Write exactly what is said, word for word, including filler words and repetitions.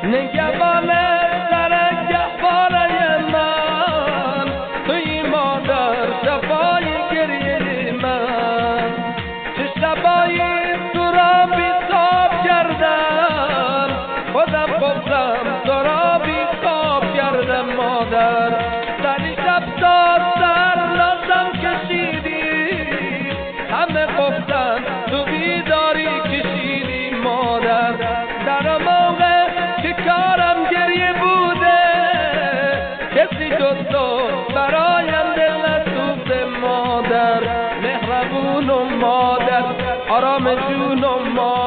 نگهبان سر گهواره من، توی مادر شفای گریه من. چه شبایی تو را بی‌تاب کردم، خودم گفتم تو را بی‌خواب کردم مادر. سری شب تا سر نازم کشیدی، همه گفتن تو بیداری کشیدی مادر. در موقع که کارم گریه بوده، کسی جز تو برایم دل نسوخته مادر. مهربون و مادر، آرام جون و مادر.